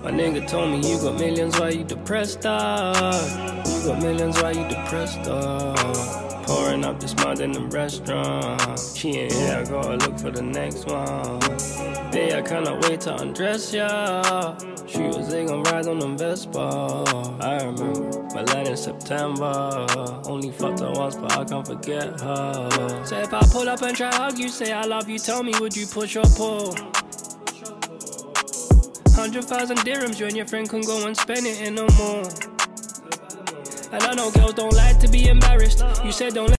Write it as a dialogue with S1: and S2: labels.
S1: My nigga told me you got millions, why you depressed, dog? You got millions, why you depressed, dog? Pouring up this mud in the restaurant. She ain't here, I gotta look for the next one. Babe, I cannot wait to undress ya. She was they gon' ride on them Vespa. I remember my line in September. Only fucked her once, but I can't forget her. So if I pull up and try to hug you, say I love you, tell me would you push or pull? 100,000 dirhams, you and your friend can go and spend it in no more. And I know girls don't like to be embarrassed. You said don't let